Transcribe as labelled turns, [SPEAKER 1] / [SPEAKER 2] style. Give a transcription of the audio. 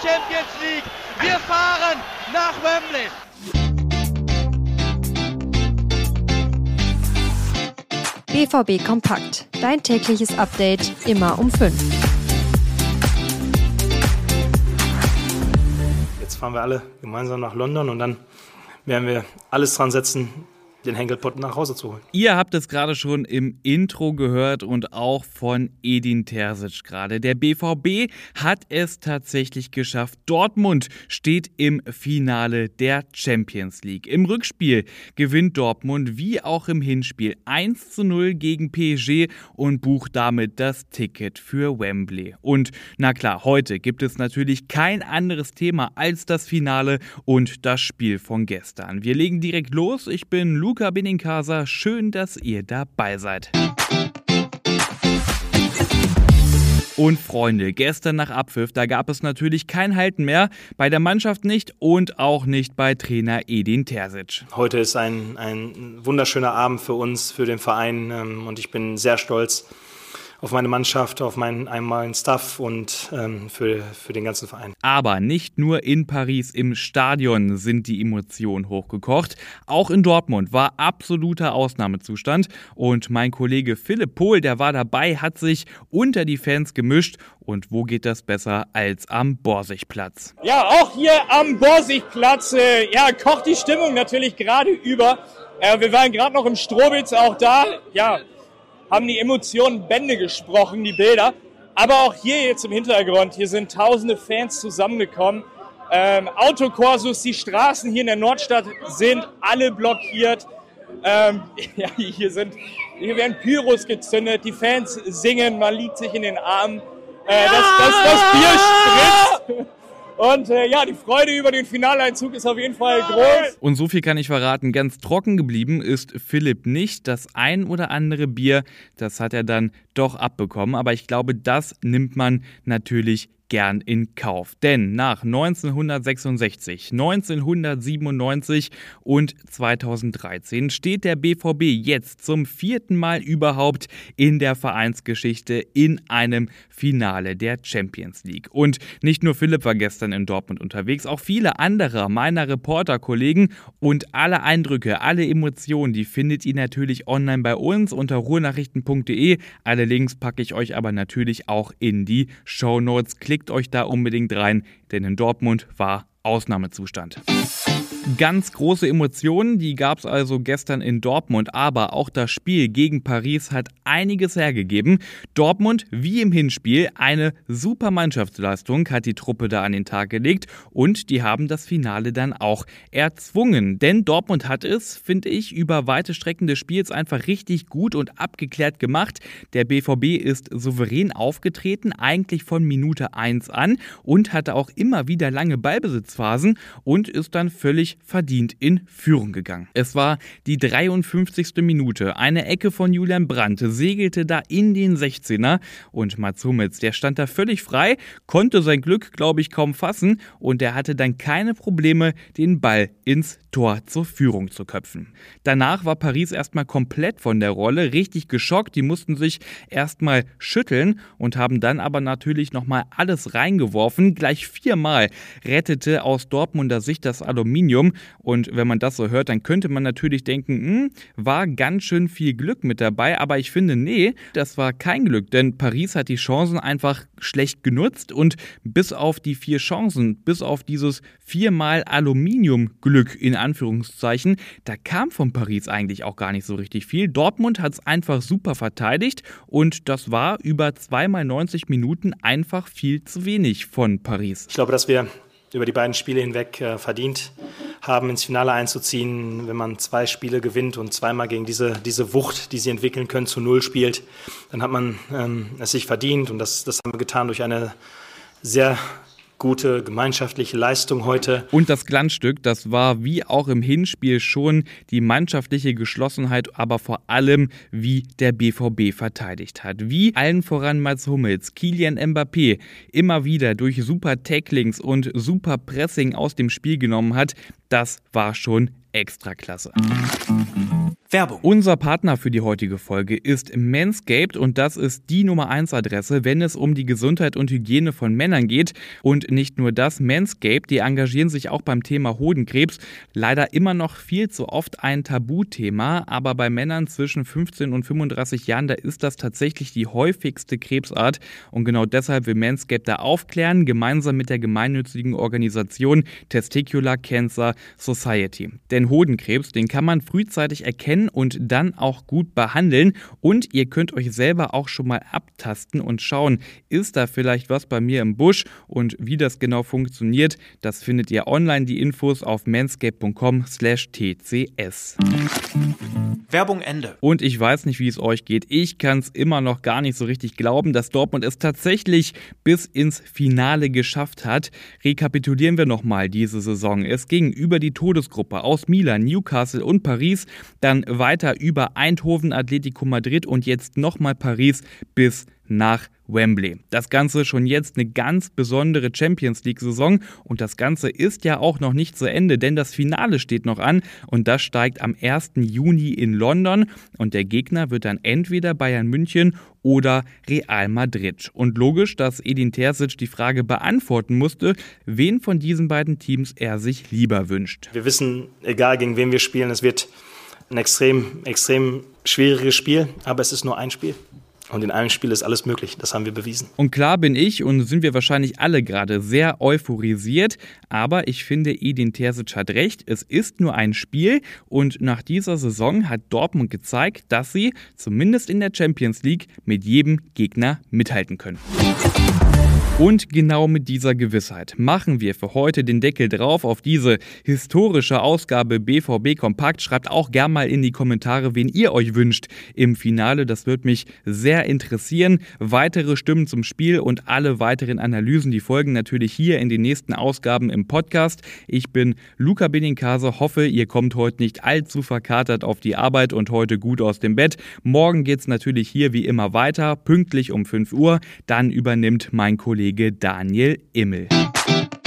[SPEAKER 1] Champions League. Wir fahren nach Wembley.
[SPEAKER 2] BVB Kompakt. Dein tägliches Update immer um 5.
[SPEAKER 3] Jetzt fahren wir alle gemeinsam nach London und dann werden wir alles dran setzen, den Henkelpott nach Hause zu holen.
[SPEAKER 4] Ihr habt es gerade schon im Intro gehört und auch von Edin Terzic gerade. Der BVB hat es tatsächlich geschafft. Dortmund steht im Finale der Champions League. Im Rückspiel gewinnt Dortmund wie auch im Hinspiel 1:0 gegen PSG und bucht damit das Ticket für Wembley. Und na klar, heute gibt es natürlich kein anderes Thema als das Finale und das Spiel von gestern. Wir legen direkt los. Ich bin Luca Benincasa, schön, dass ihr dabei seid. Und Freunde, gestern nach Abpfiff, da gab es natürlich kein Halten mehr, bei der Mannschaft nicht und auch nicht bei Trainer Edin Terzic.
[SPEAKER 3] Heute ist ein wunderschöner Abend für uns, für den Verein und ich bin sehr stolz auf meine Mannschaft, auf meinen einmaligen Staff und für den ganzen Verein.
[SPEAKER 4] Aber nicht nur in Paris im Stadion sind die Emotionen hochgekocht. Auch in Dortmund war absoluter Ausnahmezustand. Und mein Kollege Philipp Pohl, der war dabei, hat sich unter die Fans gemischt. Und wo geht das besser als am Borsigplatz?
[SPEAKER 5] Ja, auch hier am Borsigplatz kocht die Stimmung natürlich gerade über. Wir waren gerade noch im Strobitz, auch da, haben die Emotionen Bände gesprochen, die Bilder. Aber auch hier jetzt im Hintergrund, hier sind tausende Fans zusammengekommen. Autokorsos, die Straßen hier in der Nordstadt sind alle blockiert. Hier werden Pyros gezündet, die Fans singen, man liegt sich in den Armen. Das Bier spritzt. Und die Freude über den Finaleinzug ist auf jeden Fall groß.
[SPEAKER 4] Und so viel kann ich verraten, ganz trocken geblieben ist Philipp nicht. Das ein oder andere Bier, das hat er dann doch abbekommen. Aber ich glaube, das nimmt man natürlich gern in Kauf. Denn nach 1966, 1997 und 2013 steht der BVB jetzt zum 4. Mal überhaupt in der Vereinsgeschichte in einem Finale der Champions League. Und nicht nur Philipp war gestern in Dortmund unterwegs, auch viele andere meiner Reporterkollegen und alle Eindrücke, alle Emotionen, die findet ihr natürlich online bei uns unter ruhrnachrichten.de. Alle Links packe ich euch aber natürlich auch in die Shownotes. Klickt euch da unbedingt rein, denn in Dortmund war Ausnahmezustand. Ganz große Emotionen, die gab es also gestern in Dortmund, aber auch das Spiel gegen Paris hat einiges hergegeben. Dortmund, wie im Hinspiel, eine super Mannschaftsleistung hat die Truppe da an den Tag gelegt und die haben das Finale dann auch erzwungen. Denn Dortmund hat es, finde ich, über weite Strecken des Spiels einfach richtig gut und abgeklärt gemacht. Der BVB ist souverän aufgetreten, eigentlich von Minute 1 an und hatte auch immer wieder lange Ballbesitzphasen und ist dann völlig verdient in Führung gegangen. Es war die 53. Minute. Eine Ecke von Julian Brandt segelte da in den 16er und Mats Hummels, der stand da völlig frei, konnte sein Glück, glaube ich, kaum fassen und er hatte dann keine Probleme, den Ball ins Tor zur Führung zu köpfen. Danach war Paris erstmal komplett von der Rolle, richtig geschockt. Die mussten sich erstmal schütteln und haben dann aber natürlich nochmal alles reingeworfen. Gleich 4-mal rettete aus Dortmunder Sicht das Aluminium. Und wenn man das so hört, dann könnte man natürlich denken, war ganz schön viel Glück mit dabei. Aber ich finde, nee, das war kein Glück, denn Paris hat die Chancen einfach schlecht genutzt und bis auf die 4 Chancen, bis auf dieses 4-mal Aluminium-Glück in Anführungszeichen, da kam von Paris eigentlich auch gar nicht so richtig viel. Dortmund hat es einfach super verteidigt und das war über 2x90 Minuten einfach viel zu wenig von Paris.
[SPEAKER 3] Ich glaube, dass wir über die beiden Spiele hinweg verdient haben, ins Finale einzuziehen. Wenn man 2 Spiele gewinnt und zweimal gegen diese Wucht, die sie entwickeln können, zu 0 spielt, dann hat man es sich verdient und das haben wir getan durch eine sehr gute gemeinschaftliche Leistung heute.
[SPEAKER 4] Und das Glanzstück, das war wie auch im Hinspiel schon die mannschaftliche Geschlossenheit, aber vor allem, wie der BVB verteidigt hat. Wie allen voran Mats Hummels, Kylian Mbappé immer wieder durch super Tacklings und super Pressing aus dem Spiel genommen hat, das war schon extra klasse.
[SPEAKER 6] Werbung.
[SPEAKER 4] Unser Partner für die heutige Folge ist Manscaped und das ist die Nummer 1 Adresse, wenn es um die Gesundheit und Hygiene von Männern geht. Und nicht nur das, Manscaped, die engagieren sich auch beim Thema Hodenkrebs. Leider immer noch viel zu oft ein Tabuthema, aber bei Männern zwischen 15 und 35 Jahren, da ist das tatsächlich die häufigste Krebsart. Und genau deshalb will Manscaped da aufklären, gemeinsam mit der gemeinnützigen Organisation Testicular Cancer Society. Denn Hodenkrebs, den kann man frühzeitig erkennen und dann auch gut behandeln. Und ihr könnt euch selber auch schon mal abtasten und schauen, ist da vielleicht was bei mir im Busch? Und wie das genau funktioniert, das findet ihr online, die Infos auf manscaped.com/tcs.
[SPEAKER 6] Werbung Ende.
[SPEAKER 4] Und ich weiß nicht, wie es euch geht. Ich kann es immer noch gar nicht so richtig glauben, dass Dortmund es tatsächlich bis ins Finale geschafft hat. Rekapitulieren wir nochmal diese Saison. Es ging über die Todesgruppe aus Milan, Newcastle und Paris, dann weiter über Eindhoven, Atletico Madrid und jetzt nochmal Paris bis nach Wembley. Das Ganze schon jetzt eine ganz besondere Champions-League-Saison und das Ganze ist ja auch noch nicht zu Ende, denn das Finale steht noch an und das steigt am 1. Juni in London und der Gegner wird dann entweder Bayern München oder Real Madrid. Und logisch, dass Edin Terzic die Frage beantworten musste, wen von diesen beiden Teams er sich lieber wünscht.
[SPEAKER 3] Wir wissen, egal gegen wen wir spielen, es wird ein extrem schwieriges Spiel, aber es ist nur ein Spiel. Und in einem Spiel ist alles möglich, das haben wir bewiesen.
[SPEAKER 4] Und klar bin ich und sind wir wahrscheinlich alle gerade sehr euphorisiert, aber ich finde, Edin Terzic hat recht, es ist nur ein Spiel und nach dieser Saison hat Dortmund gezeigt, dass sie, zumindest in der Champions League, mit jedem Gegner mithalten können. Und genau mit dieser Gewissheit machen wir für heute den Deckel drauf auf diese historische Ausgabe BVB Kompakt. Schreibt auch gerne mal in die Kommentare, wen ihr euch wünscht im Finale. Das würde mich sehr interessieren. Weitere Stimmen zum Spiel und alle weiteren Analysen, die folgen natürlich hier in den nächsten Ausgaben im Podcast. Ich bin Luca Benincasa, hoffe, ihr kommt heute nicht allzu verkatert auf die Arbeit und heute gut aus dem Bett. Morgen geht's natürlich hier wie immer weiter, pünktlich um 5 Uhr. Dann übernimmt mein Kollege Daniel Immel.